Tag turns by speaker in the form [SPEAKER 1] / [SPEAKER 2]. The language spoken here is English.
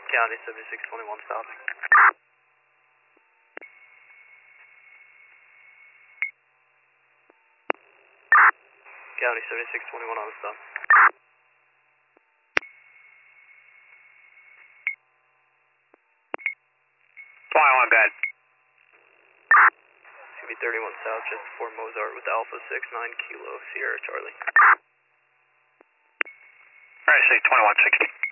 [SPEAKER 1] County 7621 stopping. County 7621 on the stop.
[SPEAKER 2] 21 bad.
[SPEAKER 1] It's going to be 31 South, just before Mozart with Alpha 69 Kilo Sierra Charlie.
[SPEAKER 2] Alright, say 2160.